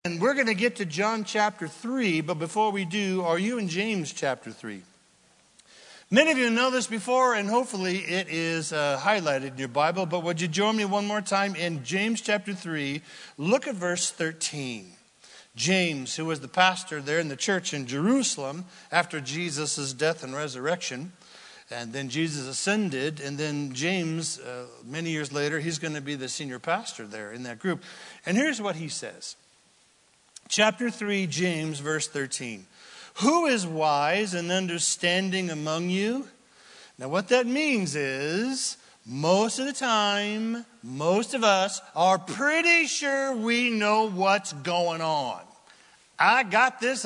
And we're going to get to John chapter 3, but before we do, are you in James chapter 3? Many of you know this before, and hopefully it is highlighted in your Bible, but would you join me one more time in James chapter 3? Look at verse 13. James, who was the pastor there in the church in Jerusalem after Jesus' death and resurrection, and then Jesus ascended, and then James, many years later, he's going to be the senior pastor there in that group. And here's what he says. Chapter 3, James, verse 13. Who is wise and understanding among you? Now what that means is, most of the time, most of us are pretty sure we know what's going on. I got this.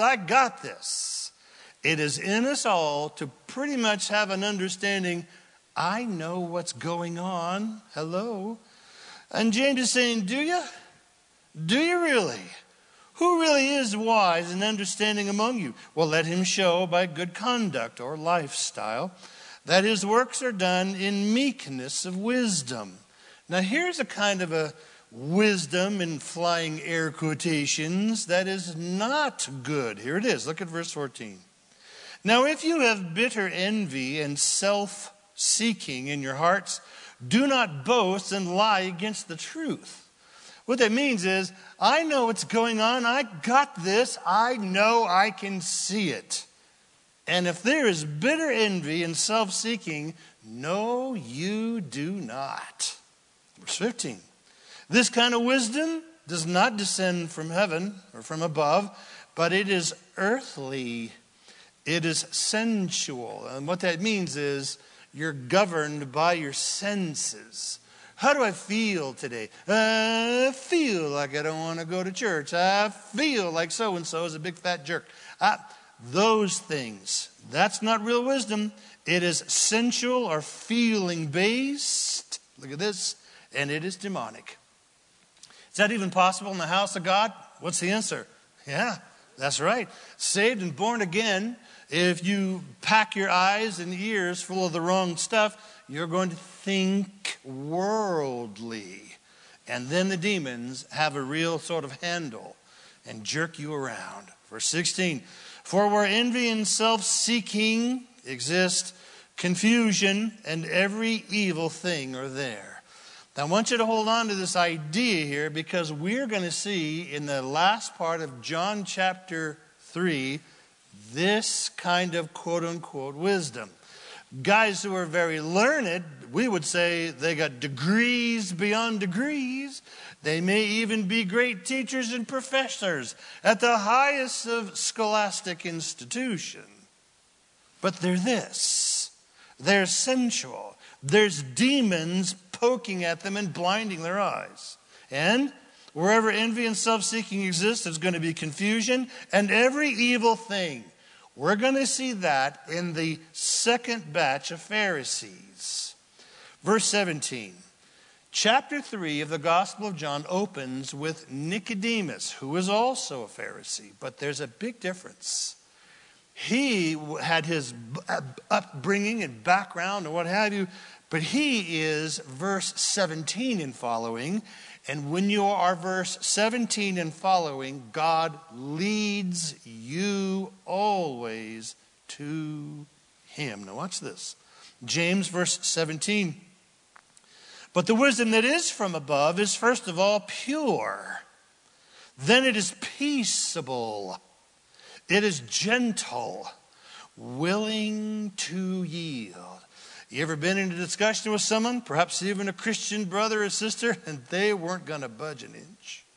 It is in us all to pretty much have an understanding, I know what's going on. Hello? And James is saying, do you? Do you really? Who really is wise and understanding among you? Well, let him show by good conduct or lifestyle that his works are done in meekness of wisdom. Now, here's a kind of a wisdom in flying air quotations that is not good. Here it is. Look at verse 14. Now, if you have bitter envy and self-seeking in your hearts, do not boast and lie against the truth. What that means is, I know what's going on. I got this. I know I can see it. And if there is bitter envy and self-seeking, no, you do not. Verse 15. This kind of wisdom does not descend from heaven or from above, but it is earthly. It is sensual. And what that means is you're governed by your senses. How do I feel today? I feel like I don't want to go to church. I feel like so-and-so is a big fat jerk. Those things, that's not real wisdom. It is sensual or feeling based. Look at this. And it is demonic. Is that even possible in the house of God? What's the answer? Yeah, that's right. Saved and born again. If you pack your eyes and ears full of the wrong stuff, you're going to think worldly. And then the demons have a real sort of handle and jerk you around. Verse 16. For where envy and self-seeking exist, confusion and every evil thing are there. Now I want you to hold on to this idea here, because we're going to see in the last part of John chapter 3 this kind of quote-unquote wisdom. Guys who are very learned, we would say they got degrees beyond degrees. They may even be great teachers and professors at the highest of scholastic institution. But they're this. They're sensual. There's demons poking at them and blinding their eyes. And wherever envy and self-seeking exists, there's going to be confusion and every evil thing. We're going to see that in the second batch of Pharisees. Verse 17. Chapter 3 of the Gospel of John opens with Nicodemus, who is also a Pharisee. But there's a big difference. He had his upbringing and background and what have you. But he is verse 17 and following. And when you are verse 17 and following, God leads you always to him. Now watch this. James verse 17. But the wisdom that is from above is first of all pure. Then it is peaceable. It is gentle, willing to yield. You ever been in a discussion with someone, perhaps even a Christian brother or sister, and they weren't going to budge an inch?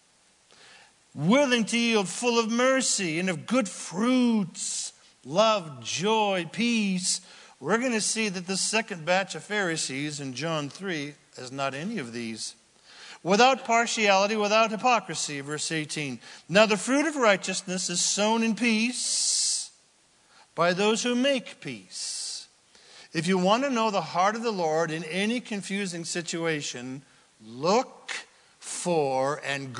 Willing to yield, full of mercy and of good fruits, love, joy, peace. We're going to see that the second batch of Pharisees in John 3 is not any of these. Without partiality, without hypocrisy, verse 18. Now the fruit of righteousness is sown in peace by those who make peace. If you want to know the heart of the Lord in any confusing situation, look for and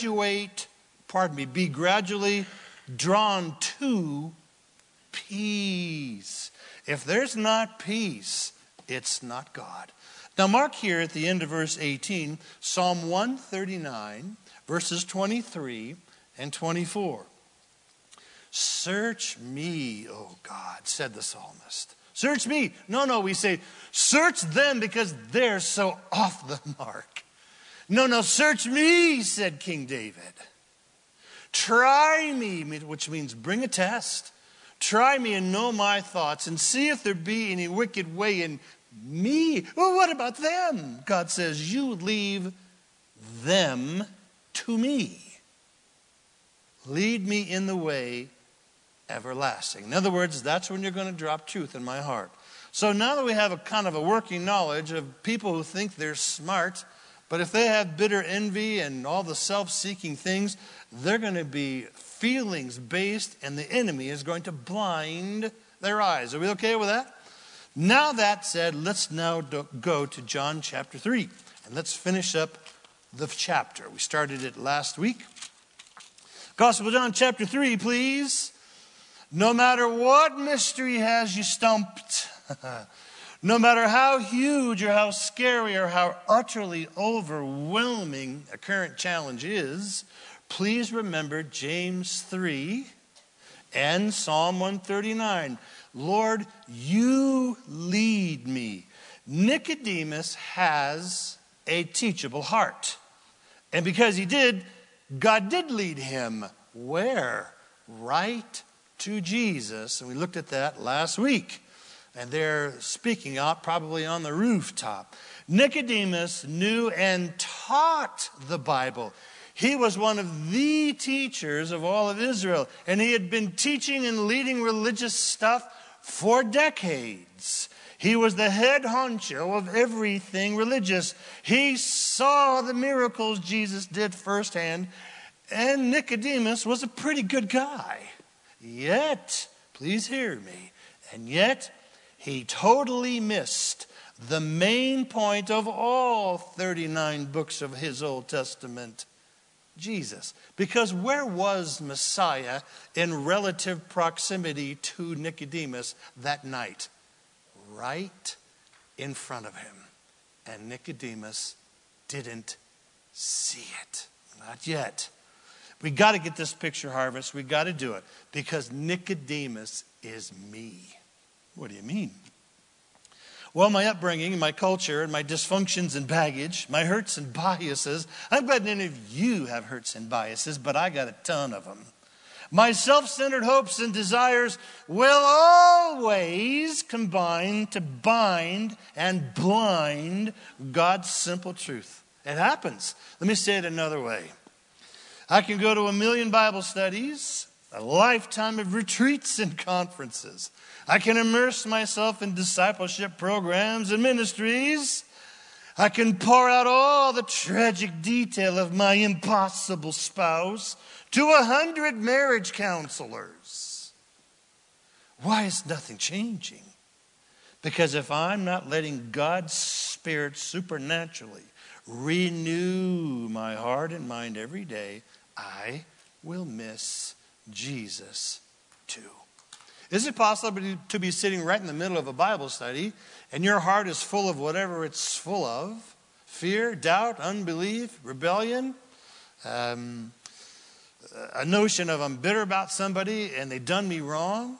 be gradually drawn to peace. If there's not peace, it's not God. Now mark here at the end of verse 18, Psalm 139, verses 23 and 24. Search me, O God, said the psalmist. Search me. No, we say, search them because they're so off the mark. No, search me, said King David. Try me, which means bring a test. Try me and know my thoughts and see if there be any wicked way in me. Well, what about them? God says, you leave them to me. Lead me in the way everlasting. In other words, that's when you're going to drop truth in my heart. So now that we have a kind of a working knowledge of people who think they're smart, but if they have bitter envy and all the self-seeking things, they're going to be feelings-based, and the enemy is going to blind their eyes. Are we okay with that? Now that said, let's now go to John chapter 3, and let's finish up the chapter. We started it last week. Gospel of John chapter 3, please. No matter what mystery has you stumped, no matter how huge or how scary or how utterly overwhelming a current challenge is, please remember James 3 and Psalm 139. Lord, you lead me. Nicodemus has a teachable heart. And because he did, God did lead him. Where? Right to Jesus. And we looked at that last week. And they're speaking out probably on the rooftop. Nicodemus knew and taught the Bible. He was one of the teachers of all of Israel. And he had been teaching and leading religious stuff for decades. He was the head honcho of everything religious. He saw the miracles Jesus did firsthand. And Nicodemus was a pretty good guy. Yet, please hear me, and yet he totally missed the main point of all 39 books of his Old Testament, Jesus. Because where was Messiah in relative proximity to Nicodemus that night? Right in front of him. And Nicodemus didn't see it. Not yet. We got to get this picture, Harvest. We got to do it. Because Nicodemus is me. What do you mean? Well, my upbringing, my culture, and my dysfunctions and baggage, my hurts and biases. I'm glad none of you have hurts and biases, but I got a ton of them. My self-centered hopes and desires will always combine to bind and blind God's simple truth. It happens. Let me say it another way. I can go to 1 million Bible studies, a lifetime of retreats and conferences. I can immerse myself in discipleship programs and ministries. I can pour out all the tragic detail of my impossible spouse to 100 marriage counselors. Why is nothing changing? Because if I'm not letting God's Spirit supernaturally renew my heart and mind every day, I will miss Jesus too. Is it possible to be sitting right in the middle of a Bible study and your heart is full of whatever it's full of? Fear, doubt, unbelief, rebellion, a notion of I'm bitter about somebody and they done me wrong?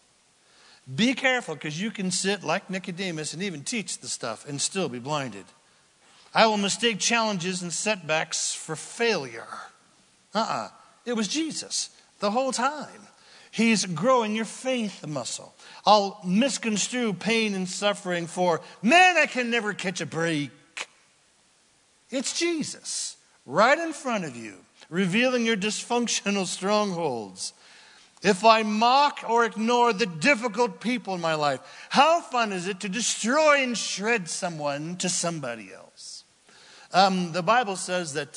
Be careful, because you can sit like Nicodemus and even teach the stuff and still be blinded. I will mistake challenges and setbacks for failure. It was Jesus the whole time. He's growing your faith muscle. I'll misconstrue pain and suffering for, man, I can never catch a break. It's Jesus right in front of you, revealing your dysfunctional strongholds. If I mock or ignore the difficult people in my life, how fun is it to destroy and shred someone to somebody else? The Bible says that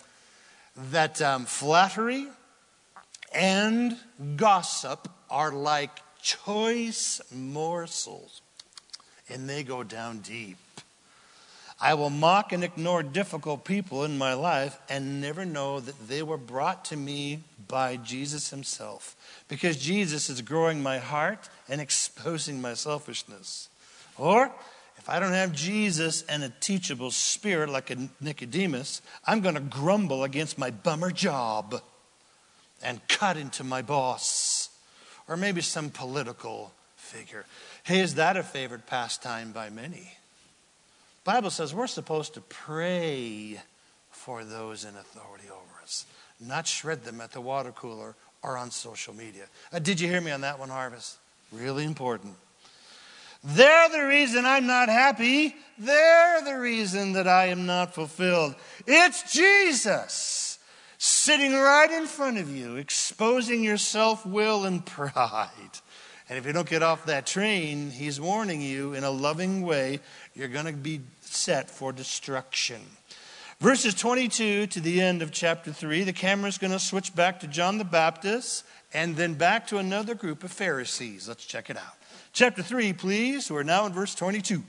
flattery and gossip are like choice morsels, and they go down deep. I will mock and ignore difficult people in my life and never know that they were brought to me by Jesus himself, because Jesus is growing my heart and exposing my selfishness. Or if I don't have Jesus and a teachable spirit like a Nicodemus, I'm going to grumble against my bummer job. and cut into my boss, or maybe some political figure. Hey, is that a favorite pastime by many? The Bible says we're supposed to pray for those in authority over us, not shred them at the water cooler or on social media. Did you hear me on that one, Harvest? Really important. They're the reason I'm not happy. They're the reason that I am not fulfilled. It's Jesus sitting right in front of you, exposing your self-will and pride. And if you don't get off that train, he's warning you in a loving way, you're going to be set for destruction. Verses 22 to the end of chapter 3, the camera's going to switch back to John the Baptist and then back to another group of Pharisees. Let's check it out. Chapter 3, please. We're now in verse 22.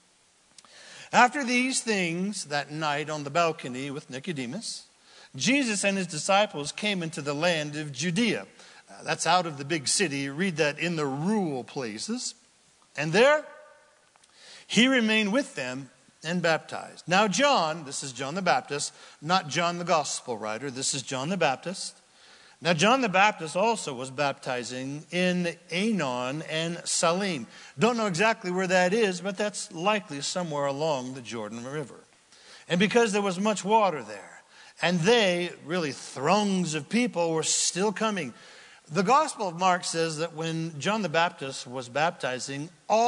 After these things, that night on the balcony with Nicodemus, Jesus and his disciples came into the land of Judea. That's out of the big city. Read that in the rural places. And there, he remained with them and baptized. Now John, this is John the Baptist, not John the gospel writer. This is John the Baptist. Now John the Baptist also was baptizing in Aenon and Salim. Don't know exactly where that is, but that's likely somewhere along the Jordan River. And because there was much water there, and they, really throngs of people, were still coming. The Gospel of Mark says that when John the Baptist was baptizing,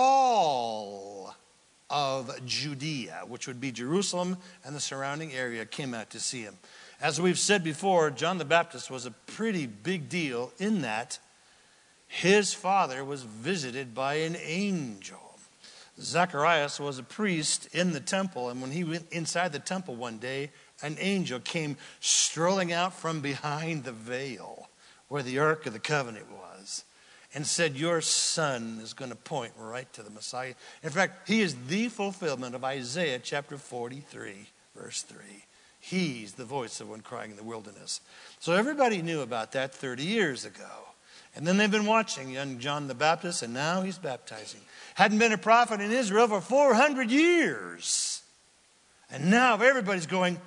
all of Judea, which would be Jerusalem and the surrounding area, came out to see him. As we've said before, John the Baptist was a pretty big deal in that his father was visited by an angel. Zacharias was a priest in the temple, and when he went inside the temple one day, an angel came strolling out from behind the veil where the Ark of the Covenant was and said, your son is going to point right to the Messiah. In fact, he is the fulfillment of Isaiah chapter 43, verse 3. He's the voice of one crying in the wilderness. So everybody knew about that 30 years ago. And then they've been watching young John the Baptist, and now he's baptizing. Hadn't been a prophet in Israel for 400 years. And now everybody's going,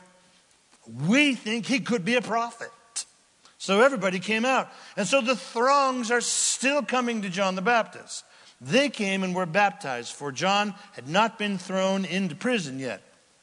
we think he could be a prophet. So everybody came out. And so the throngs are still coming to John the Baptist. They came and were baptized, for John had not been thrown into prison yet.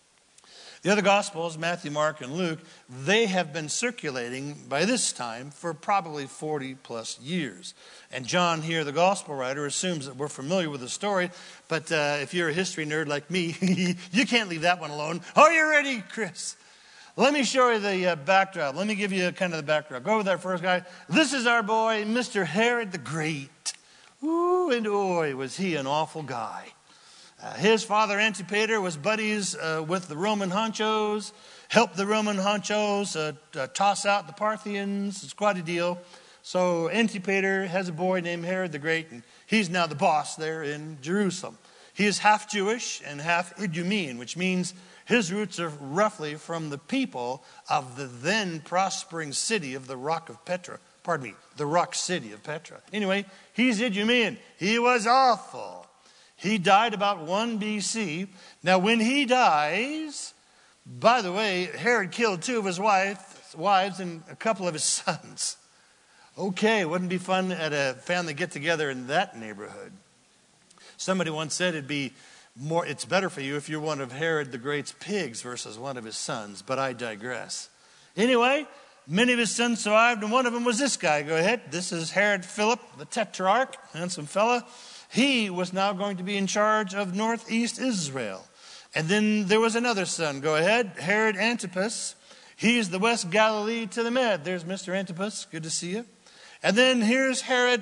The other Gospels, Matthew, Mark, and Luke, they have been circulating by this time for probably 40 plus years. And John here, the Gospel writer, assumes that we're familiar with the story. But if you're a history nerd like me, you can't leave that one alone. Are you ready, Chris? Let me show you the backdrop. Let me give you kind of the backdrop. Go with that first guy. This is our boy, Mr. Herod the Great. Ooh, and boy, was he an awful guy. His father, Antipater, was buddies with the Roman honchos, helped the Roman honchos toss out the Parthians. It's quite a deal. So Antipater has a boy named Herod the Great, and he's now the boss there in Jerusalem. He is half Jewish and half Idumean, which means his roots are roughly from the people of the then prospering city of the Rock of Petra. Pardon me, the rock city of Petra. Anyway, he's Idumean. He was awful. He died about 1 BC. Now, when he dies, by the way, Herod killed 2 of his wives and a couple of his sons. Okay, wouldn't it be fun at a family get-together in that neighborhood? Somebody once said it's better for you if you're one of Herod the Great's pigs versus one of his sons, but I digress. Anyway, many of his sons survived, and one of them was this guy. Go ahead. This is Herod Philip, the Tetrarch, handsome fella. He was now going to be in charge of northeast Israel. And then there was another son. Go ahead. Herod Antipas. He's the West Galilee to the Med. There's Mr. Antipas. Good to see you. And then here's Herod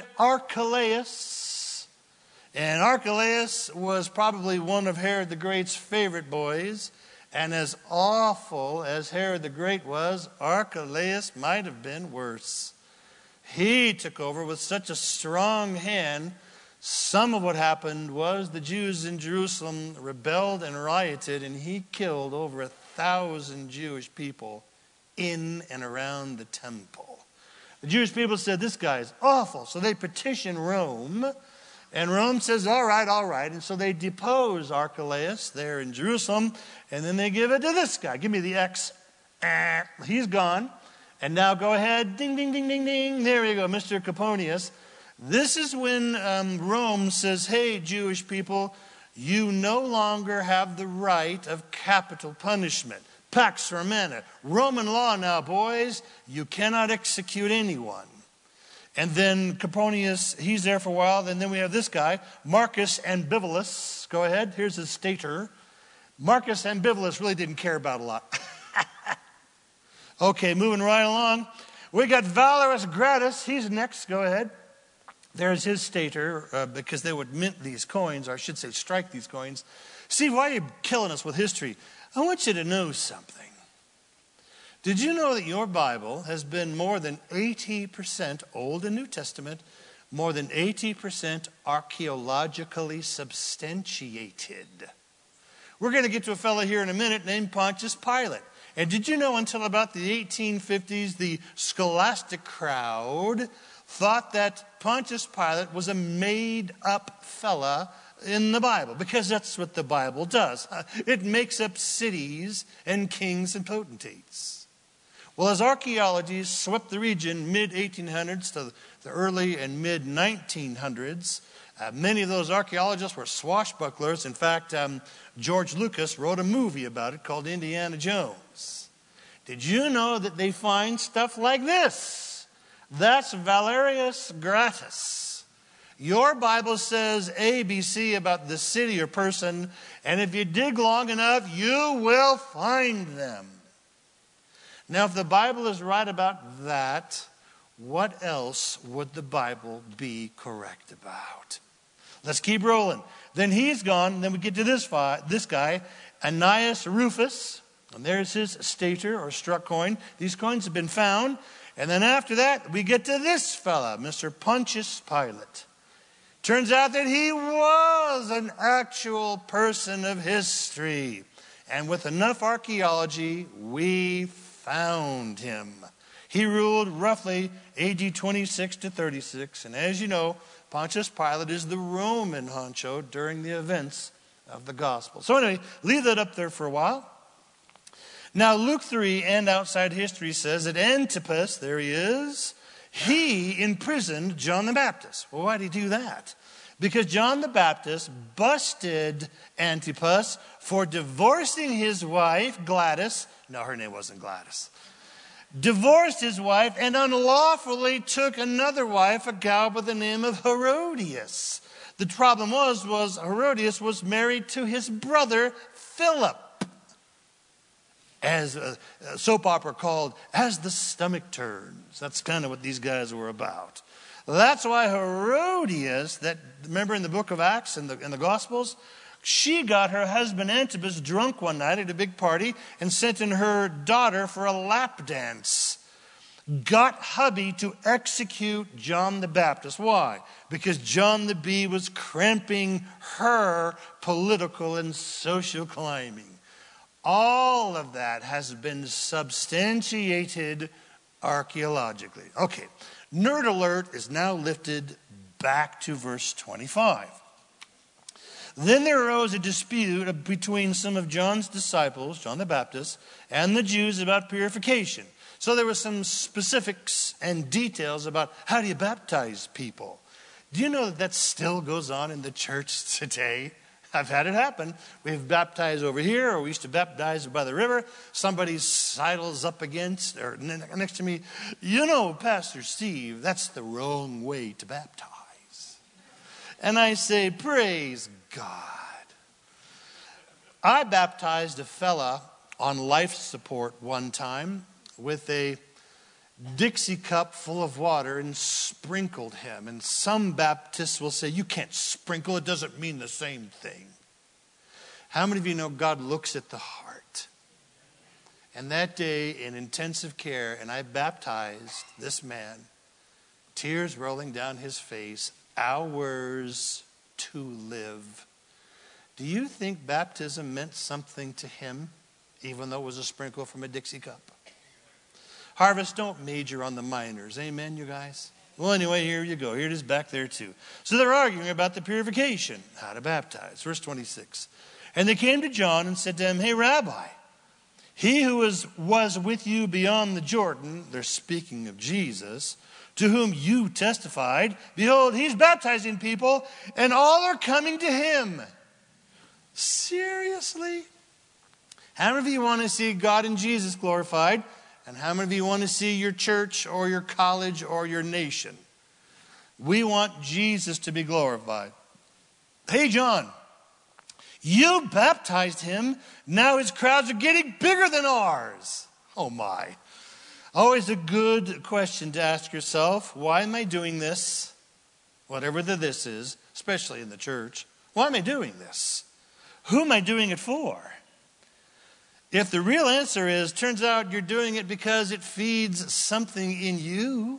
Archelaus. And Archelaus was probably one of Herod the Great's favorite boys. And as awful as Herod the Great was, Archelaus might have been worse. He took over with such a strong hand. Some of what happened was the Jews in Jerusalem rebelled and rioted, and he killed over 1,000 Jewish people in and around the temple. The Jewish people said, this guy is awful. So they petition Rome, and Rome says, all right. And so they depose Archelaus there in Jerusalem, and then they give it to this guy. Give me the X. He's gone. And now go ahead, ding, ding, ding, ding, ding. There you go, Mr. Coponius. This is when Rome says, hey, Jewish people, you no longer have the right of capital punishment. Pax Romana. Roman law now, boys. You cannot execute anyone. And then Coponius, he's there for a while. And then we have this guy, Marcus Ambivulus. Go ahead. Here's his stater. Marcus Ambivulus really didn't care about a lot. Okay, moving right along. We got Valerius Gratus. He's next. Go ahead. There's his stater, because they would mint these coins, or I should say strike these coins. Steve, why are you killing us with history? I want you to know something. Did you know that your Bible has been more than 80% Old and New Testament, more than 80% archaeologically substantiated? We're going to get to a fellow here in a minute named Pontius Pilate. And did you know until about the 1850s, the scholastic crowd thought that Pontius Pilate was a made-up fella in the Bible, because that's what the Bible does. It makes up cities and kings and potentates. Well, as archaeology swept the region mid-1800s to the early and mid-1900s, many of those archaeologists were swashbucklers. In fact, George Lucas wrote a movie about it called Indiana Jones. Did you know that they find stuff like this? That's Valerius Gratus. Your Bible says ABC about the city or person, and if you dig long enough, you will find them. Now, if the Bible is right about that, what else would the Bible be correct about? Let's keep rolling. Then he's gone. Then we get to this guy, Annius Rufus. And there's his stater or struck coin. These coins have been found. And then after that, we get to this fella, Mr. Pontius Pilate. Turns out that he was an actual person of history. And with enough archaeology, we found him. He ruled roughly AD 26 to 36. And as you know, Pontius Pilate is the Roman honcho during the events of the gospel. So anyway, leave that up there for a while. Now, Luke 3 and Outside History says that Antipas, there he is, he imprisoned John the Baptist. Well, why did he do that? Because John the Baptist busted Antipas for divorcing his wife, Gladys. No, her name wasn't Gladys. Divorced his wife and unlawfully took another wife, a gal by the name of Herodias. The problem was Herodias was married to his brother, Philip. As a soap opera called As the Stomach Turns. That's kind of what these guys were about. That's why Herodias, that remember in the book of Acts and in the Gospels, she got her husband Antipas drunk one night at a big party and sent in her daughter for a lap dance. Got hubby to execute John the Baptist. Why? Because John the Bee was cramping her political and social climbing. All of that has been substantiated archaeologically. Okay, nerd alert is now lifted back to verse 25. Then there arose a dispute between some of John's disciples, John the Baptist, and the Jews about purification. So there were some specifics and details about how do you baptize people. Do you know that still goes on in the church today? I've had it happen. We've baptized over here, or we used to baptize by the river. Somebody sidles up against or next to me. You know, Pastor Steve, that's the wrong way to baptize. And I say, praise God. I baptized a fella on life support one time with a Dixie cup full of water and sprinkled him. And some Baptists will say, you can't sprinkle, it doesn't mean the same thing. How many of you know God looks at the heart? And that day in intensive care, and I baptized this man, tears rolling down his face, hours to live. Do you think baptism meant something to him, even though it was a sprinkle from a Dixie cup? Harvest, don't major on the minors. Amen, you guys? Well, anyway, here you go. Here it is back there too. So they're arguing about the purification, how to baptize. Verse 26. And they came to John and said to him, hey, Rabbi, He who was with you beyond the Jordan, they're speaking of Jesus, to whom you testified, behold, he's baptizing people, and all are coming to him. Seriously? How many of you want to see God and Jesus glorified? And how many of you want to see your church or your college or your nation? We want Jesus to be glorified. Hey, John, you baptized him. Now his crowds are getting bigger than ours. Oh, my. Always a good question to ask yourself. Why am I doing this? Whatever the this is, especially in the church. Why am I doing this? Who am I doing it for? If the real answer is, turns out you're doing it because it feeds something in you.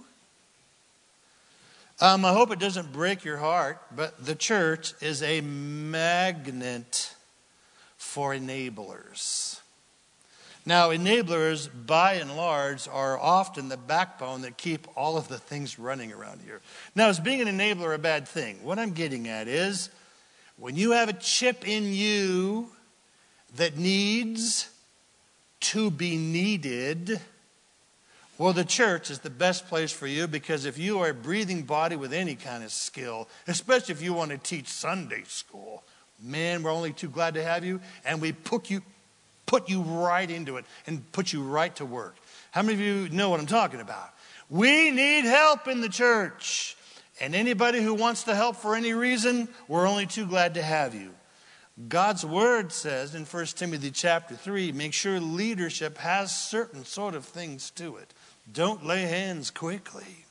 I hope it doesn't break your heart, but the church is a magnet for enablers. Now, enablers, by and large, are often the backbone that keep all of the things running around here. Now, is being an enabler a bad thing? What I'm getting at is, when you have a chip in you that needs to be needed, well, the church is the best place for you, because if you are a breathing body with any kind of skill, especially if you want to teach Sunday school, man, we're only too glad to have you, and we put you right into it and put you right to work. How many of you know what I'm talking about? We need help in the church, and anybody who wants to help for any reason, we're only too glad to have you. God's word says in 1 Timothy chapter 3, make sure leadership has certain sort of things to it. Don't lay hands quickly.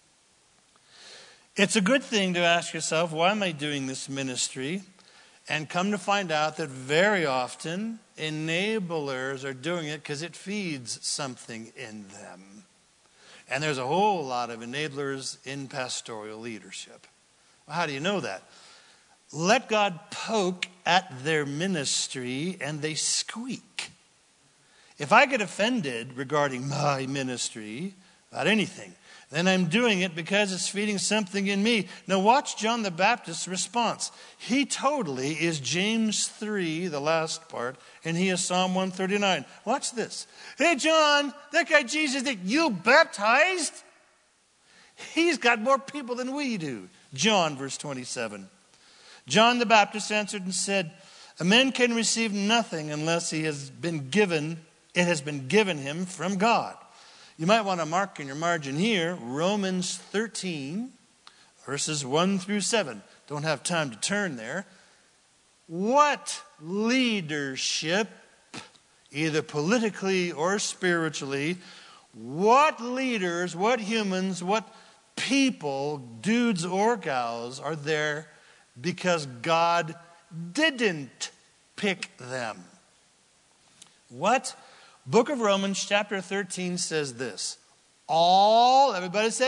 It's a good thing to ask yourself, why am I doing this ministry? And come to find out that very often enablers are doing it because it feeds something in them. And there's a whole lot of enablers in pastoral leadership. Well, how do you know that? Let God poke at their ministry and they squeak. If I get offended regarding my ministry, about anything, then I'm doing it because it's feeding something in me. Now watch John the Baptist's response. He totally is James 3, the last part, and he is Psalm 139. Watch this. Hey, John, that guy Jesus that you baptized, he's got more people than we do. John, verse 27. John the Baptist answered and said, a man can receive nothing unless it has been given him from God. You might want to mark in your margin here, Romans 13, verses 1 through 7. Don't have time to turn there. What leadership, either politically or spiritually, what leaders, what humans, what people, dudes or gals, are there because God didn't pick them? What? Book of Romans chapter 13 says this. Everybody say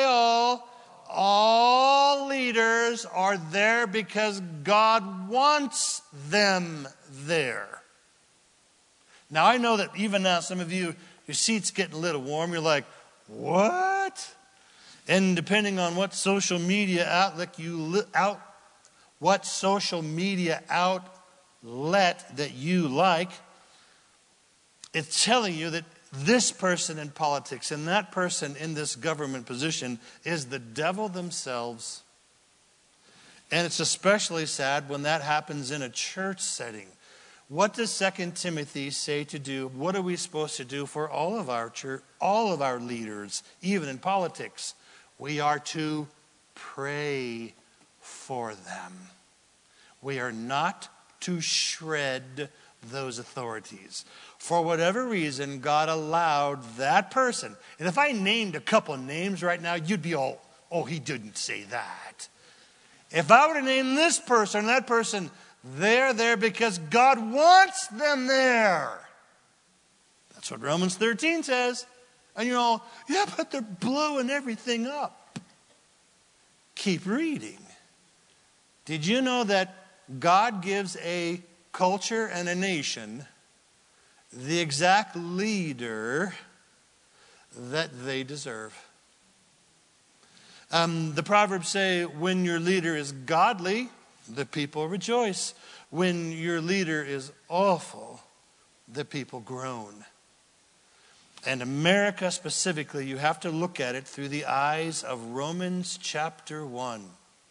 all leaders are there because God wants them there. Now I know that even now some of you, your seat's getting a little warm. You're like, what? And depending on what social media outlet that you like, it's telling you that this person in politics and that person in this government position is the devil themselves. And it's especially sad when that happens in a church setting. What does 2 Timothy say to do? What are we supposed to do for all of our church, all of our leaders, even in politics? We are to pray for them. We are not to shred those authorities. For whatever reason, God allowed that person. And if I named a couple names right now, you'd be all, oh, he didn't say that. If I were to name this person and that person, they're there because God wants them there. That's what Romans 13 says. And you're all, yeah, but they're blowing everything up. Keep reading. Did you know that God gives a culture and a nation the exact leader that they deserve? The Proverbs say, when your leader is godly, the people rejoice. When your leader is awful, the people groan. and America specifically, you have to look at it through the eyes of Romans chapter 1.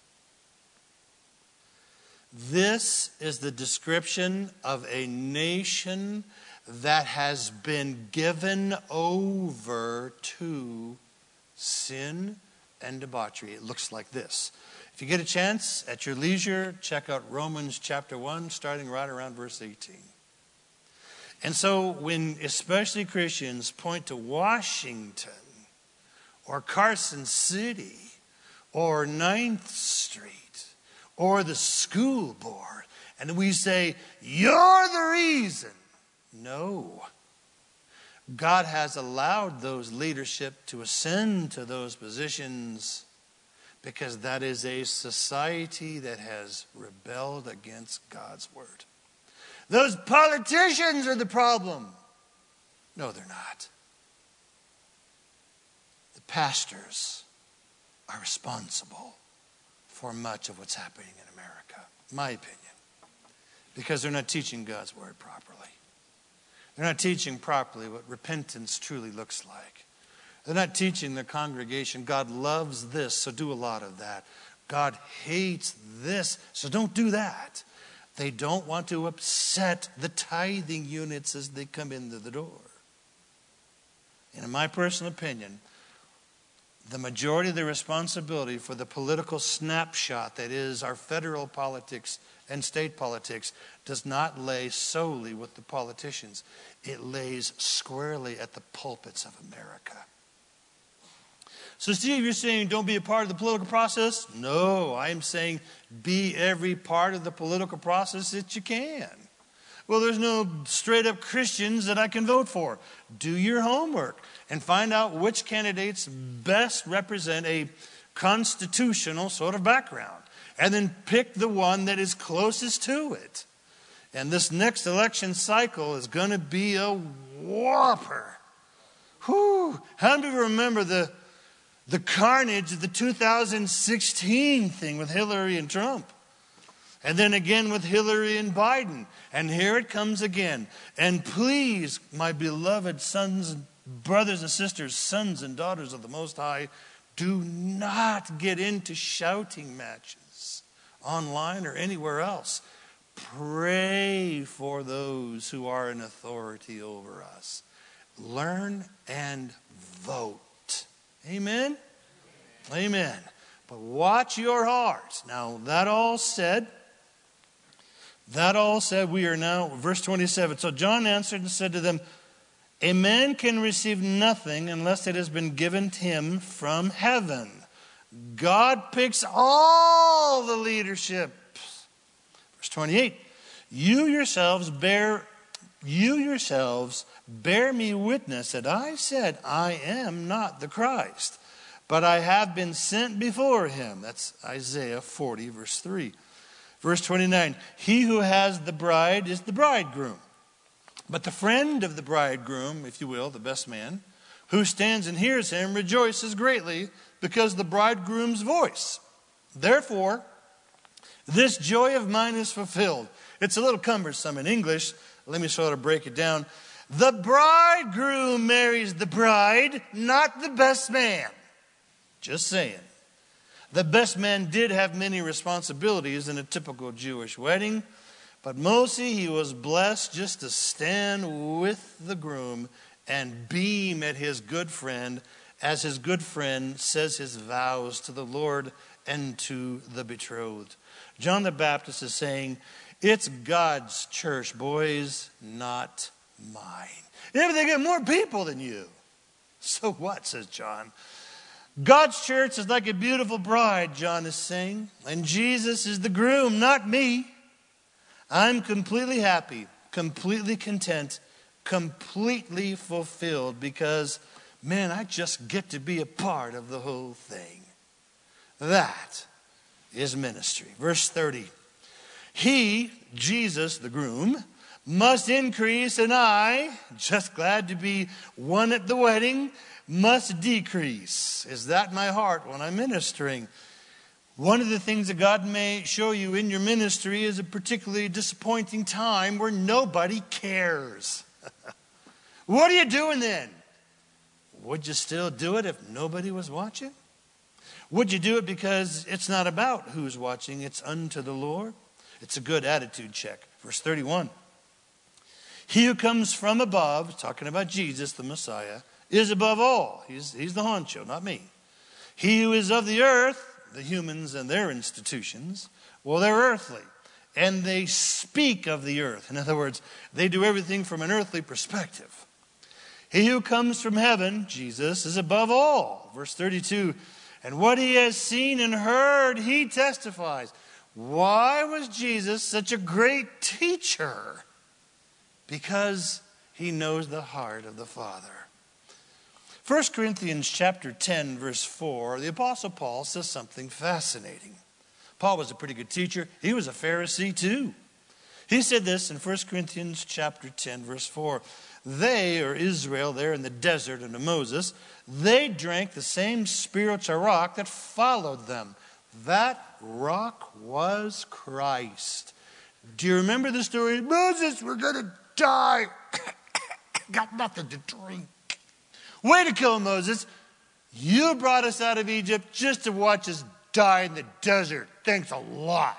This is the description of a nation that has been given over to sin and debauchery. It looks like this. If you get a chance, at your leisure, check out Romans chapter 1, starting right around verse 18. And so when especially Christians point to Washington or Carson City or 9th Street or the school board, and we say, you're the reason. No. God has allowed those leadership to ascend to those positions because that is a society that has rebelled against God's word. Those politicians are the problem. No, they're not. The pastors are responsible for much of what's happening in America, my opinion, because they're not teaching God's word properly. They're not teaching properly what repentance truly looks like. They're not teaching the congregation, God loves this, so do a lot of that. God hates this, so don't do that. They don't want to upset the tithing units as they come into the door. And in my personal opinion, the majority of the responsibility for the political snapshot that is our federal politics and state politics does not lay solely with the politicians. It lays squarely at the pulpits of America. So Steve, you're saying don't be a part of the political process? No, I'm saying be every part of the political process that you can. Well, there's no straight up Christians that I can vote for. Do your homework and find out which candidates best represent a constitutional sort of background. And then pick the one that is closest to it. And this next election cycle is going to be a whopper. Whew. How many of you remember the carnage of the 2016 thing with Hillary and Trump? And then again with Hillary and Biden. And here it comes again. And please, my beloved sons, brothers and sisters, sons and daughters of the Most High, do not get into shouting matches online or anywhere else. Pray for those who are in authority over us. Learn and vote. Amen? Amen. But watch your hearts. Now, that all said, we are now, verse 27. So John answered and said to them, a man can receive nothing unless it has been given to him from heaven. God picks all the leadership. Verse 28. You yourselves bear me witness that I said, I am not the Christ, but I have been sent before him. That's Isaiah 40, verse 3. Verse 29. He who has the bride is the bridegroom. But the friend of the bridegroom, if you will, the best man, who stands and hears him, rejoices greatly because the bridegroom's voice. Therefore, this joy of mine is fulfilled. It's a little cumbersome in English. Let me sort of break it down. The bridegroom marries the bride, not the best man. Just saying. The best man did have many responsibilities in a typical Jewish wedding, but mostly he was blessed just to stand with the groom and beam at his good friend as his good friend says his vows to the Lord and to the betrothed. John the Baptist is saying, it's God's church, boys, not mine. Yeah, but they get more people than you. So what, says John? God's church is like a beautiful bride, John is saying, and Jesus is the groom, not me. I'm completely happy, completely content, completely fulfilled because, man, I just get to be a part of the whole thing. That is ministry. Verse 30. He, Jesus, the groom, must increase, and I, just glad to be one at the wedding, must decrease. Is that my heart when I'm ministering? One of the things that God may show you in your ministry is a particularly disappointing time where nobody cares. What are you doing then? would you still do it if nobody was watching? Would you do it because it's not about who's watching, it's unto the Lord? It's a good attitude check. Verse 31. He who comes from above, talking about Jesus, the Messiah, is above all. He's the honcho, not me. He who is of the earth, the humans and their institutions, well, they're earthly. And they speak of the earth. In other words, they do everything from an earthly perspective. He who comes from heaven, Jesus, is above all. Verse 32, and what he has seen and heard, he testifies. Why was Jesus such a great teacher? Because he knows the heart of the Father. 1 Corinthians chapter 10, verse 4, the Apostle Paul says something fascinating. Paul was a pretty good teacher. He was a Pharisee too. He said this in 1 Corinthians chapter 10, verse 4. They, or Israel, there in the desert under Moses, they drank the same spiritual rock that followed them. That rock was Christ. Do you remember the story? Moses, we're going to die. Got nothing to drink. Way to kill Moses. You brought us out of Egypt just to watch us die in the desert. Thanks a lot.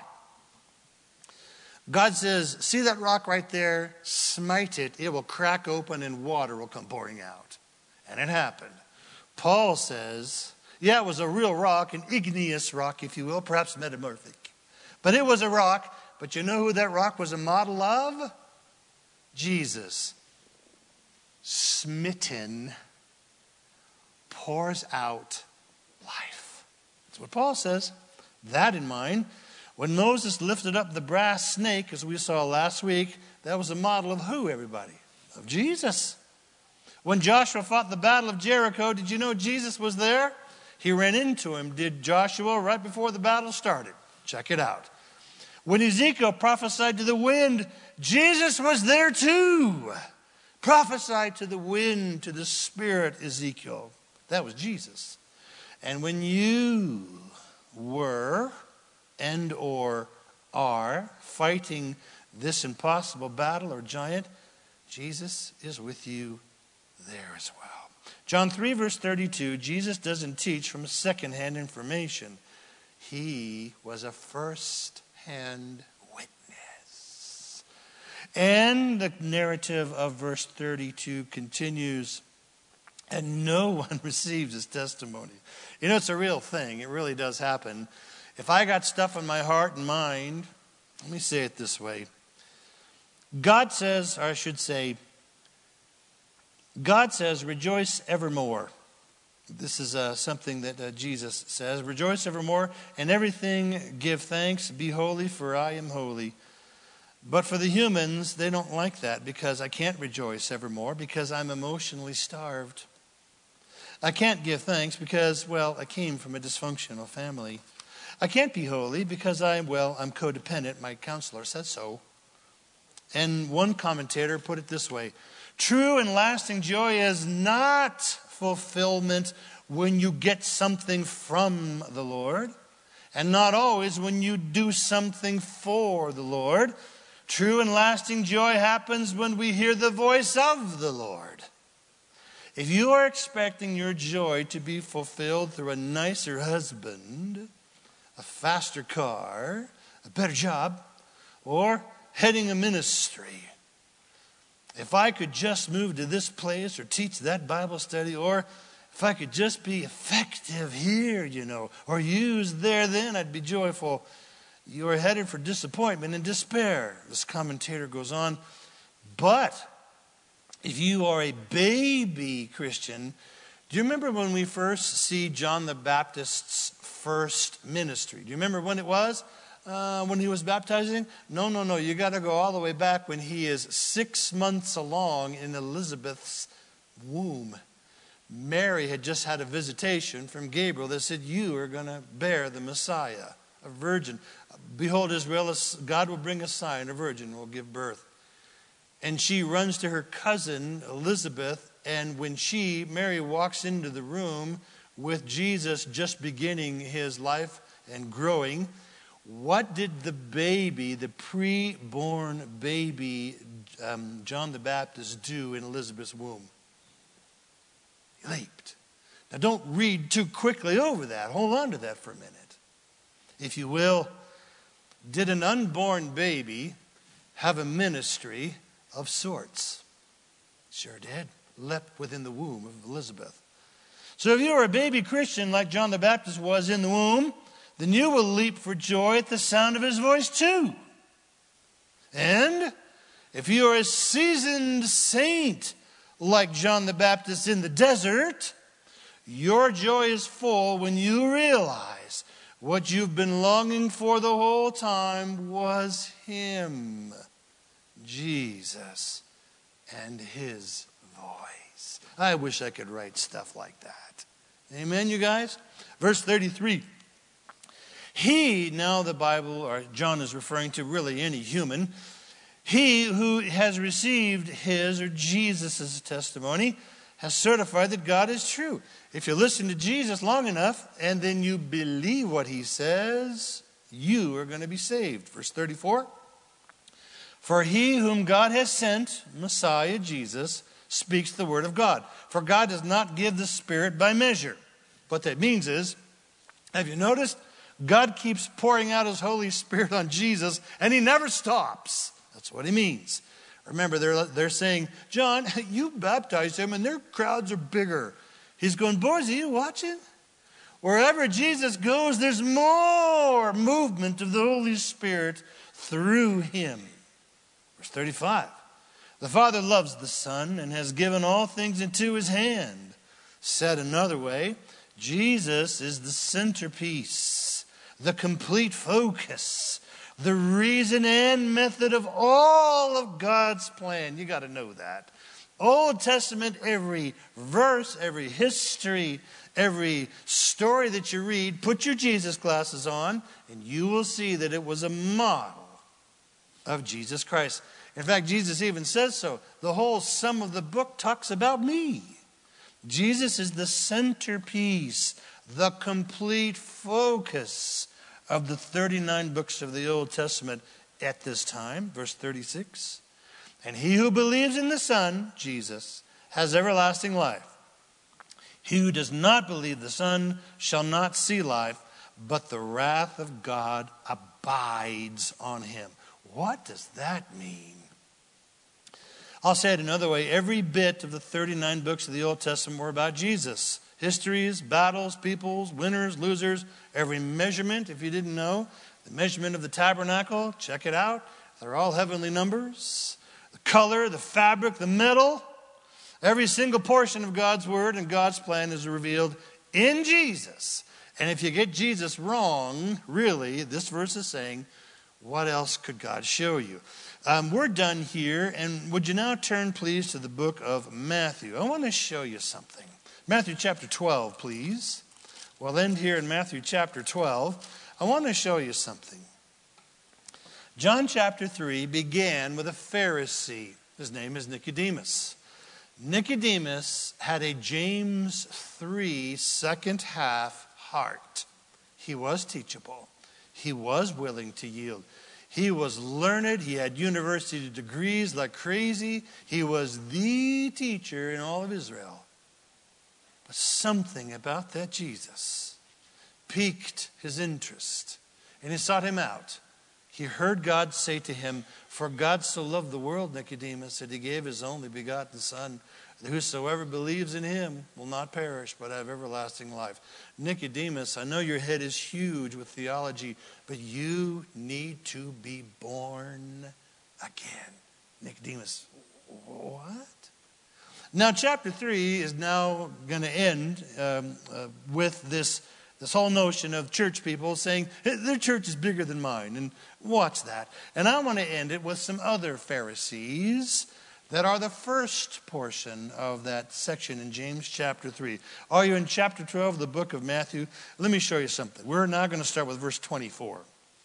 God says, see that rock right there? Smite it. It will crack open and water will come pouring out. And it happened. Paul says, yeah, it was a real rock, an igneous rock, if you will, perhaps metamorphic. But it was a rock. But you know who that rock was a model of? Jesus. Smitten, pours out life. That's what Paul says. That in mind, when Moses lifted up the brass snake, as we saw last week, that was a model of who, everybody? Of Jesus. When Joshua fought the battle of Jericho, did you know Jesus was there? He ran into him, did Joshua, right before the battle started. Check it out. When Ezekiel prophesied to the wind, Jesus was there too. Prophesied to the wind, to the spirit, Ezekiel. That was Jesus. And when you were and or are fighting this impossible battle or giant, Jesus is with you there as well. John 3 verse 32, Jesus doesn't teach from secondhand information. He was a first-hand witness. And the narrative of verse 32 continues, and no one receives his testimony. You know, it's a real thing. It really does happen. If I got stuff in my heart and mind, let me say it this way. God says, or I should say, God says, rejoice evermore. This is something that Jesus says. Rejoice evermore, and everything give thanks. Be holy, for I am holy. But for the humans, they don't like that because I can't rejoice evermore because I'm emotionally starved. I can't give thanks because, well, I came from a dysfunctional family. I can't be holy because I'm codependent. My counselor said so. And one commentator put it this way. True and lasting joy is not fulfillment when you get something from the Lord, and not always when you do something for the Lord. True and lasting joy happens when we hear the voice of the Lord. If you are expecting your joy to be fulfilled through a nicer husband, a faster car, a better job, or heading a ministry, if I could just move to this place or teach that Bible study, or if I could just be effective here, or used there, then I'd be joyful. You are headed for disappointment and despair. This commentator goes on. But if you are a baby Christian, do you remember when we first see John the Baptist's first ministry? Do you remember when it was? When he was baptizing? No. You got to go all the way back when he is 6 months along in Elizabeth's womb. Mary had just had a visitation from Gabriel that said, you are going to bear the Messiah, a virgin. Behold, Israel, God will bring a sign, a virgin will give birth. And she runs to her cousin, Elizabeth, and when Mary walks into the room with Jesus just beginning his life and growing, what did the baby, the pre-born baby, John the Baptist do in Elizabeth's womb? He leaped. Now don't read too quickly over that. Hold on to that for a minute. If you will, did an unborn baby have a ministry of sorts? Sure did. Leapt within the womb of Elizabeth. So if you are a baby Christian like John the Baptist was in the womb, then you will leap for joy at the sound of his voice too. And if you are a seasoned saint like John the Baptist in the desert, your joy is full when you realize what you've been longing for the whole time was him, Jesus, and his voice. I wish I could write stuff like that. Amen, you guys? Verse 33. He, now the Bible, or John is referring to really any human, he who has received his or Jesus' testimony has certified that God is true. If you listen to Jesus long enough and then you believe what he says, you are going to be saved. Verse 34. For he whom God has sent, Messiah, Jesus, speaks the word of God. For God does not give the Spirit by measure. What that means is, have you noticed? God keeps pouring out his Holy Spirit on Jesus and he never stops. That's what he means. Remember, they're saying, John, you baptized him and their crowds are bigger. He's going, boys, are you watching? Wherever Jesus goes, there's more movement of the Holy Spirit through him. Verse 35. The Father loves the Son and has given all things into his hand. Said another way, Jesus is the centerpiece, the complete focus, the reason and method of all of God's plan. You got to know that. Old Testament, every verse, every history, every story that you read, put your Jesus glasses on, and you will see that it was a model of Jesus Christ. In fact, Jesus even says so. The whole sum of the book talks about me. Jesus is the centerpiece, the complete focus of the 39 books of the Old Testament at this time. Verse 36. And he who believes in the Son, Jesus, has everlasting life. He who does not believe the Son shall not see life, but the wrath of God abides on him. What does that mean? I'll say it another way. Every bit of the 39 books of the Old Testament were about Jesus. Histories, battles, peoples, winners, losers, every measurement, if you didn't know. The measurement of the tabernacle, check it out. They're all heavenly numbers. The color, the fabric, the metal. Every single portion of God's word and God's plan is revealed in Jesus. And if you get Jesus wrong, really, this verse is saying, what else could God show you? We're done here, and would you now turn, please, to the book of Matthew? I want to show you something. Matthew chapter 12, please. We'll end here in Matthew chapter 12. I want to show you something. John chapter 3 began with a Pharisee. His name is Nicodemus. Nicodemus had a James 3 second half heart. He was teachable. He was willing to yield. He was learned. He had university degrees like crazy. He was the teacher in all of Israel. But something about that Jesus piqued his interest, and he sought him out. He heard God say to him, for God so loved the world, Nicodemus, that he gave his only begotten Son, that whosoever believes in him will not perish, but have everlasting life. Nicodemus, I know your head is huge with theology, but you need to be born again. Nicodemus, what? Now, chapter 3 is now going to end with this whole notion of church people saying, their church is bigger than mine, and watch that. And I want to end it with some other Pharisees that are the first portion of that section in James chapter 3. Are you in chapter 12 of the book of Matthew? Let me show you something. We're now going to start with verse 24.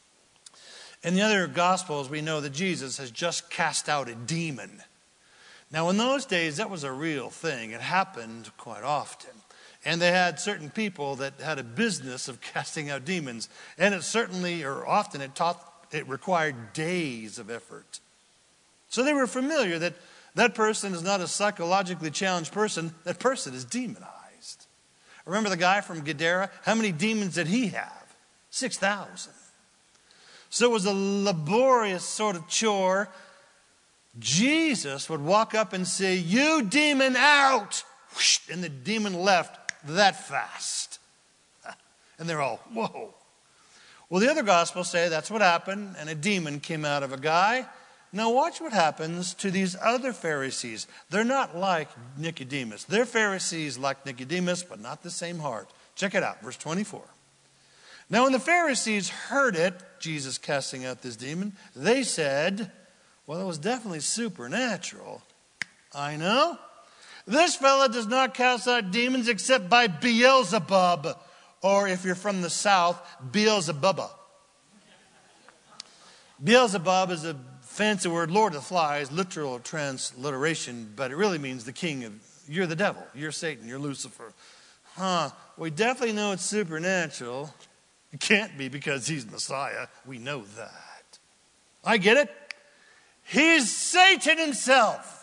In the other Gospels, we know that Jesus has just cast out a demon. Now, in those days, that was a real thing. It happened quite often. And they had certain people that had a business of casting out demons. And it certainly, or often, it required days of effort. So they were familiar that That person is not a psychologically challenged person. That person is demonized. Remember the guy from Gadara? How many demons did he have? 6,000. So it was a laborious sort of chore. Jesus would walk up and say, "You demon out!" And the demon left that fast. And they're all, whoa. Well, the other Gospels say that's what happened, and a demon came out of a guy. Now watch what happens to these other Pharisees. They're not like Nicodemus. They're Pharisees like Nicodemus, but not the same heart. Check it out, verse 24. Now when the Pharisees heard it, Jesus casting out this demon, they said, well, it was definitely supernatural. I know. This fellow does not cast out demons except by Beelzebub, or if you're from the South, Beelzebubba. Beelzebub is a fancy word, Lord of the Flies, literal transliteration, but it really means the king of, you're the devil, you're Satan, you're Lucifer. We definitely know it's supernatural. It can't be because he's Messiah. We know that. I get it. He's Satan himself.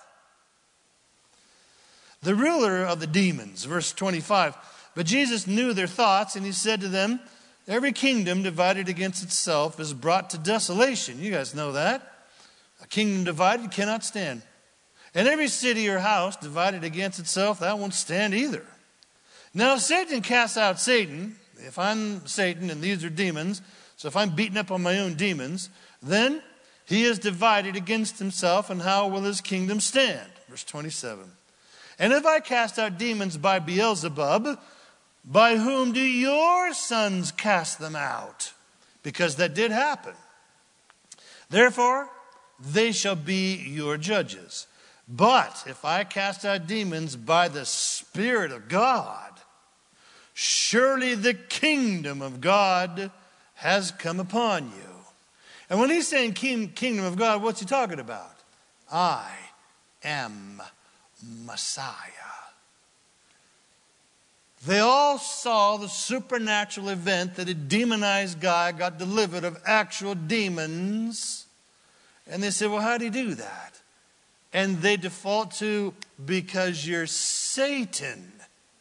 The ruler of the demons, verse 25. But Jesus knew their thoughts, and he said to them, every kingdom divided against itself is brought to desolation. You guys know that. A kingdom divided cannot stand. And every city or house divided against itself, that won't stand either. Now, if Satan casts out Satan, if I'm Satan and these are demons, so if I'm beating up on my own demons, then he is divided against himself, and how will his kingdom stand? Verse 27. And if I cast out demons by Beelzebub, by whom do your sons cast them out? Because that did happen. Therefore, they shall be your judges. But if I cast out demons by the Spirit of God, surely the kingdom of God has come upon you. And when he's saying kingdom of God, what's he talking about? I am Messiah. They all saw the supernatural event that a demonized guy got delivered of actual demons. And they said, well, how do you do that? And they default to, because you're Satan.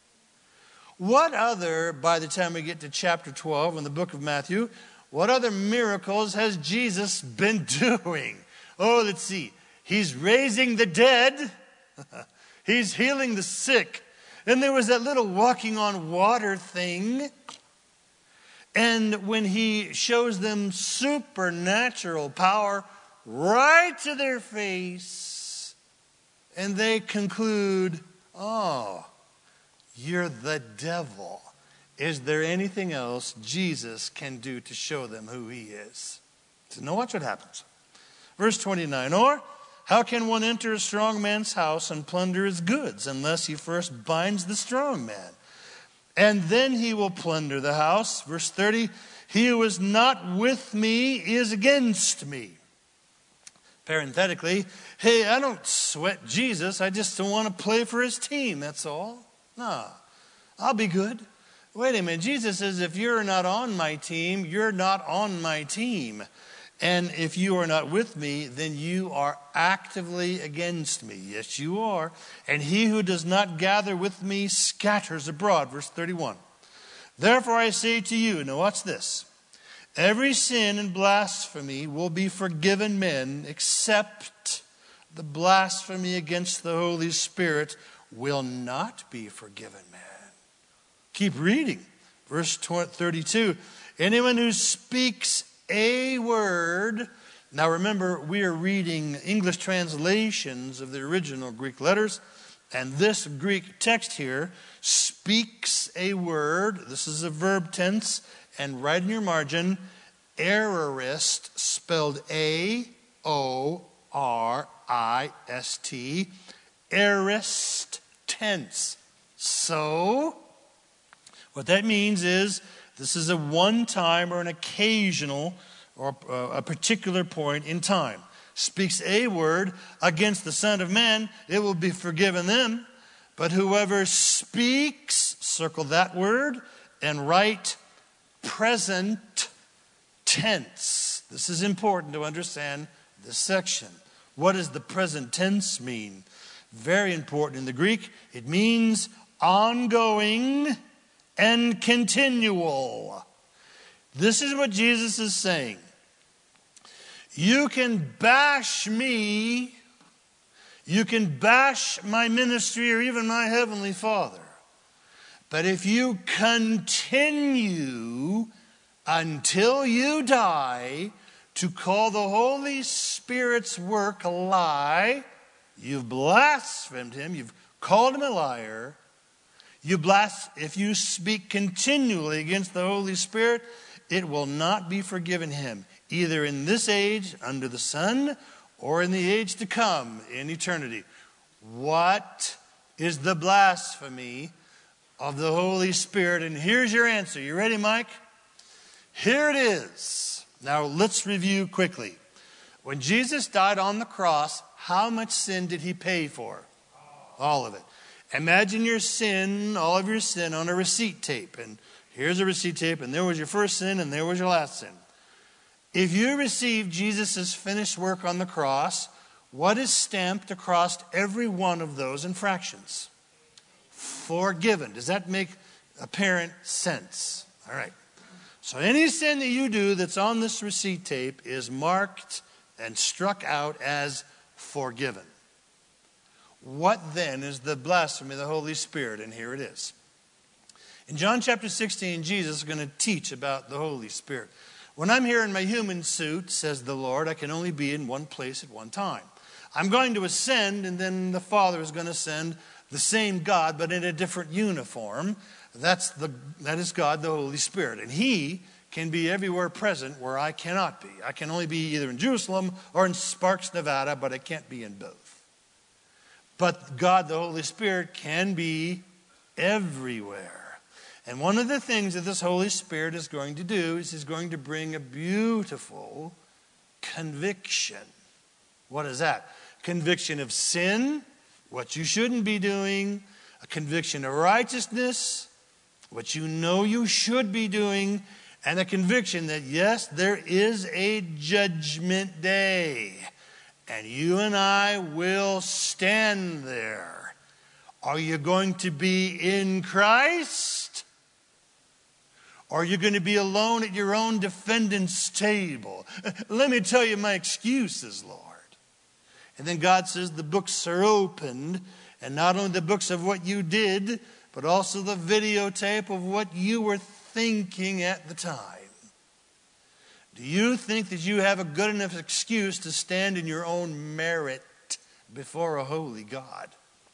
What other, by the time we get to chapter 12 in the book of Matthew, what other miracles has Jesus been doing? Oh, let's see. He's raising the dead. He's healing the sick. And there was that little walking on water thing. And when he shows them supernatural power right to their face, and they conclude, oh, you're the devil. Is there anything else Jesus can do to show them who he is? So now watch what happens. Verse 29, or how can one enter a strong man's house and plunder his goods unless he first binds the strong man? And then he will plunder the house. Verse 30, he who is not with me is against me. Parenthetically, hey, I don't sweat Jesus. I just don't want to play for his team, that's all. No, I'll be good. Wait a minute. Jesus says, if you're not on my team, you're not on my team. And if you are not with me, then you are actively against me. Yes, you are. And he who does not gather with me scatters abroad. Verse 31. Therefore I say to you, now watch this. Every sin and blasphemy will be forgiven men, except the blasphemy against the Holy Spirit will not be forgiven man. Keep reading. Verse 32. Anyone who speaks a word. Now remember, we are reading English translations of the original Greek letters. And this Greek text here speaks a word. This is a verb tense. And right in your margin, aorist, spelled A-O-R-I-S-T. Aorist tense. So, what that means is this is a one-time or an occasional or a particular point in time. Speaks a word against the Son of Man, it will be forgiven them. But whoever speaks, circle that word, and write present tense. This is important to understand this section. What does the present tense mean? Very important. In the Greek, it means ongoing and continual. This is what Jesus is saying. You can bash me, you can bash my ministry or even my heavenly Father. But if you continue until you die to call the Holy Spirit's work a lie, you've blasphemed him, you've called him a liar. If you speak continually against the Holy Spirit, it will not be forgiven him, either in this age under the sun or in the age to come in eternity. What is the blasphemy of the Holy Spirit? And here's your answer. You ready, Mike? Here it is. Now let's review quickly. When Jesus died on the cross, how much sin did he pay for? All of it. Imagine your sin, all of your sin, on a receipt tape. And here's a receipt tape, and there was your first sin, and there was your last sin. If you receive Jesus' finished work on the cross, what is stamped across every one of those infractions? Forgiven. Does that make apparent sense? All right. So any sin that you do that's on this receipt tape is marked and struck out as forgiven. What then is the blasphemy of the Holy Spirit? And here it is. In John chapter 16, Jesus is going to teach about the Holy Spirit. When I'm here in my human suit, says the Lord, I can only be in one place at one time. I'm going to ascend, and then the Father is going to send the same God, but in a different uniform. That is God, the Holy Spirit. And he can be everywhere present where I cannot be. I can only be either in Jerusalem or in Sparks, Nevada, but I can't be in both. But God, the Holy Spirit, can be everywhere. And one of the things that this Holy Spirit is going to do is he's going to bring a beautiful conviction. What is that? Conviction of sin, what you shouldn't be doing. A conviction of righteousness, what you know you should be doing. And a conviction that, yes, there is a judgment day. And you and I will stand there. Are you going to be in Christ? Or are you going to be alone at your own defendant's table? Let me tell you my excuses, Lord. And then God says the books are opened. And not only the books of what you did, but also the videotape of what you were thinking at the time. Do you think that you have a good enough excuse to stand in your own merit before a holy God?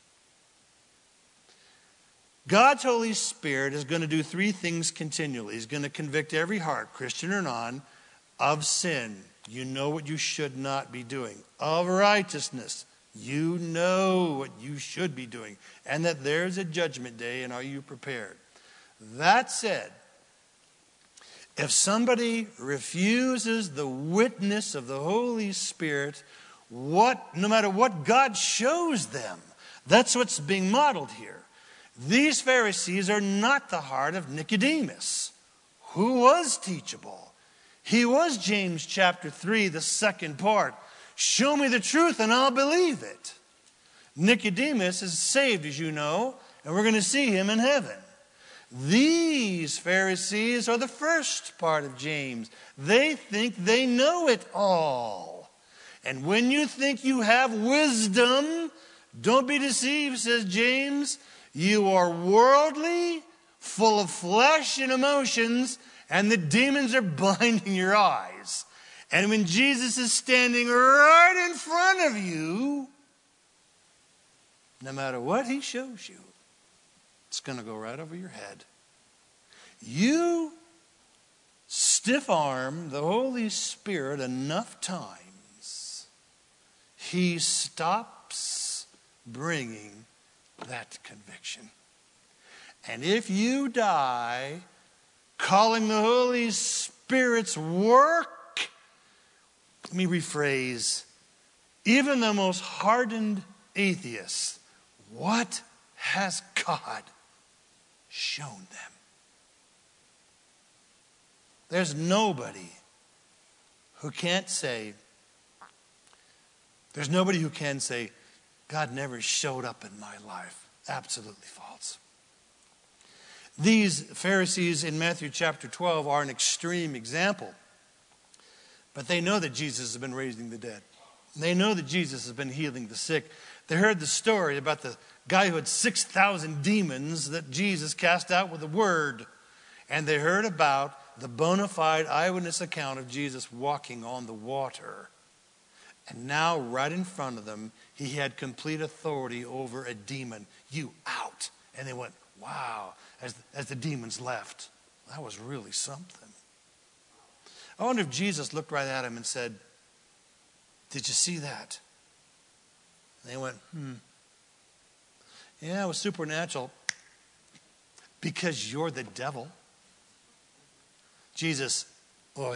God's Holy Spirit is going to do three things continually. He's going to convict every heart, Christian or non, of sin. You know what you should not be doing. Of righteousness. You know what you should be doing. And that there's a judgment day, and are you prepared? That said, if somebody refuses the witness of the Holy Spirit, no matter what God shows them, that's what's being modeled here. These Pharisees are not the heart of Nicodemus, who was teachable. He was James chapter 3, the second part. Show me the truth and I'll believe it. Nicodemus is saved, as you know, and we're going to see him in heaven. These Pharisees are the first part of James. They think they know it all. And when you think you have wisdom, don't be deceived, says James. You are worldly, full of flesh and emotions, and the demons are blinding your eyes. And when Jesus is standing right in front of you, no matter what he shows you, it's going to go right over your head. You stiff-arm the Holy Spirit enough times, he stops bringing that conviction. And if you die calling the Holy Spirit's work, let me rephrase, even the most hardened atheists, what has God shown them? There's nobody who can't say, There's nobody who can say, God never showed up in my life. Absolutely false. These Pharisees in Matthew chapter 12 are an extreme example. But they know that Jesus has been raising the dead. They know that Jesus has been healing the sick. They heard the story about the guy who had 6,000 demons that Jesus cast out with a word. And they heard about the bona fide eyewitness account of Jesus walking on the water. And now, right in front of them, he had complete authority over a demon. You out. And they went, wow, as the demons left. That was really something. I wonder if Jesus looked right at him and said, did you see that? And they went, yeah, it was supernatural. Because you're the devil. Jesus, oy.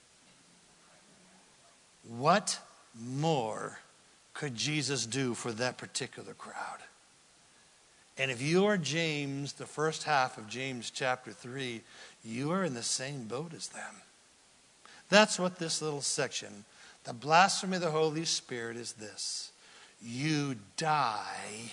What more could Jesus do for that particular crowd? And if you are James, the first half of James chapter 3, you are in the same boat as them. That's what this little section, the blasphemy of the Holy Spirit, is this. You die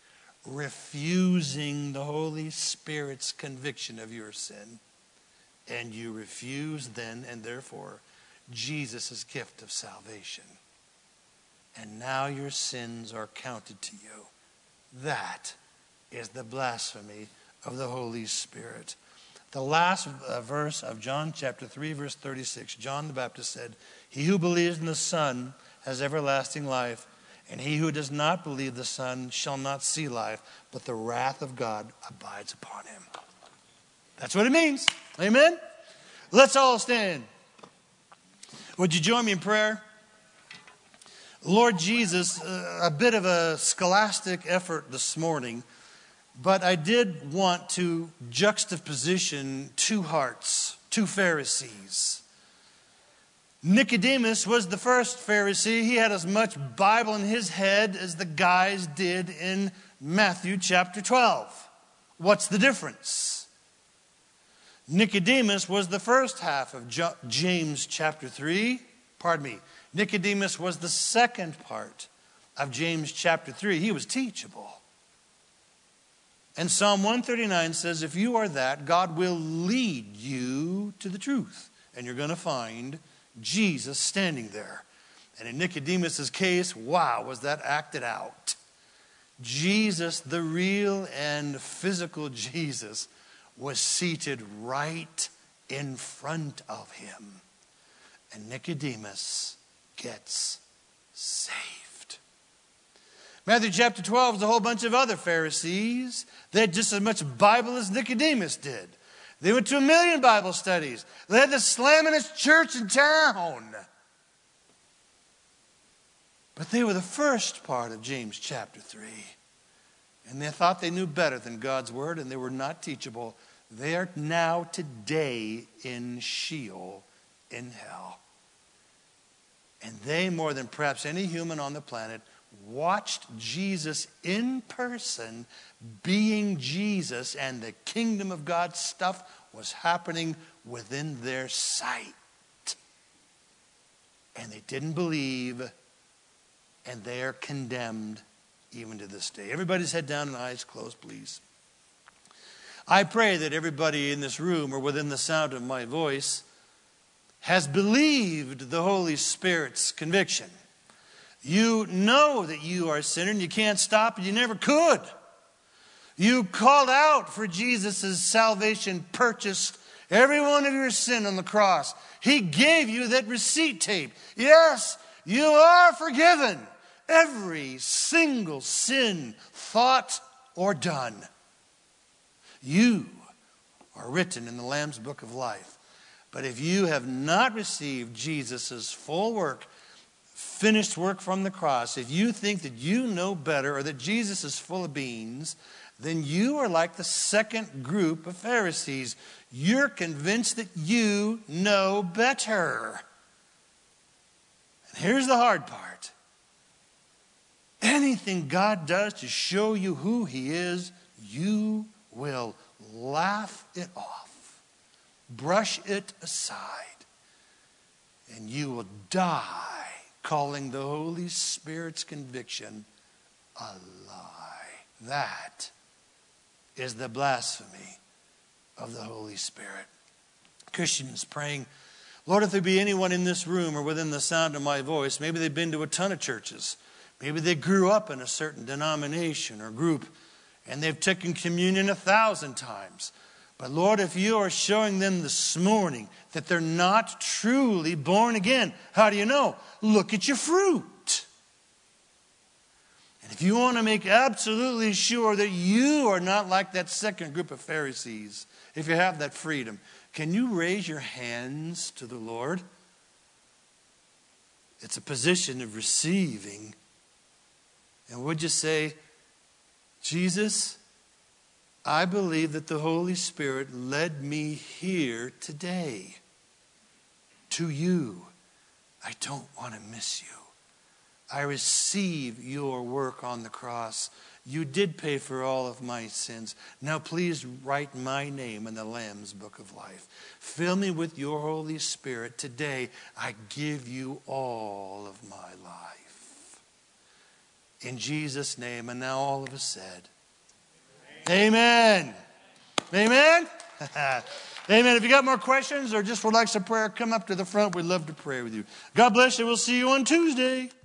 refusing the Holy Spirit's conviction of your sin. And you refuse then and therefore Jesus' gift of salvation. And now your sins are counted to you. That is the blasphemy of the Holy Spirit. The last verse of John chapter 3, verse 36, John the Baptist said, he who believes in the Son has everlasting life, and he who does not believe the Son shall not see life, but the wrath of God abides upon him. That's what it means. Amen? Let's all stand. Would you join me in prayer? Lord Jesus, a bit of a scholastic effort this morning, but I did want to juxtaposition two hearts, two Pharisees. Nicodemus was the first Pharisee. He had as much Bible in his head as the guys did in Matthew chapter 12. What's the difference? Nicodemus was the first half of James chapter 3. Nicodemus was the second part of James chapter 3. He was teachable. And Psalm 139 says, if you are that, God will lead you to the truth. And you're going to find Jesus standing there. And in Nicodemus' case, wow, was that acted out. Jesus, the real and physical Jesus, was seated right in front of him. And Nicodemus gets saved. Matthew chapter 12 is a whole bunch of other Pharisees. They had just as much Bible as Nicodemus did. They went to 1 million Bible studies. They had the slamminest church in town. But they were the first part of James chapter 3. And they thought they knew better than God's word, and they were not teachable. They are now today in Sheol, in hell. And they, more than perhaps any human on the planet, watched Jesus in person being Jesus, and the kingdom of God stuff was happening within their sight. And they didn't believe, and they are condemned even to this day. Everybody's head down and eyes closed, please. I pray that everybody in this room or within the sound of my voice has believed the Holy Spirit's conviction. You know that you are a sinner and you can't stop and you never could. You called out for Jesus' salvation, purchased every one of your sin on the cross. He gave you that receipt tape. Yes, you are forgiven. Every single sin, thought, or done. You are written in the Lamb's Book of Life. But if you have not received Jesus' full work, finished work from the cross, if you think that you know better or that Jesus is full of beans, then you are like the second group of Pharisees. You're convinced that you know better. And here's the hard part. Anything God does to show you who He is, you will laugh it off, brush it aside, and you will die calling the Holy Spirit's conviction a lie. That is the blasphemy of the Holy Spirit. Christians praying, Lord, if there be anyone in this room or within the sound of my voice, maybe they've been to a ton of churches. Maybe they grew up in a certain denomination or group, and they've taken communion 1,000 times. But Lord, if you are showing them this morning that they're not truly born again, how do you know? Look at your fruit. And if you want to make absolutely sure that you are not like that second group of Pharisees, if you have that freedom, can you raise your hands to the Lord? It's a position of receiving. And would you say, Jesus, I believe that the Holy Spirit led me here today to you. I don't want to miss you. I receive your work on the cross. You did pay for all of my sins. Now please write my name in the Lamb's Book of Life. Fill me with your Holy Spirit. Today I give you all of my life. In Jesus' name. And now all of us said, Amen. Amen. Amen. If you got more questions or just would like some prayer, come up to the front. We'd love to pray with you. God bless you. We'll see you on Tuesday.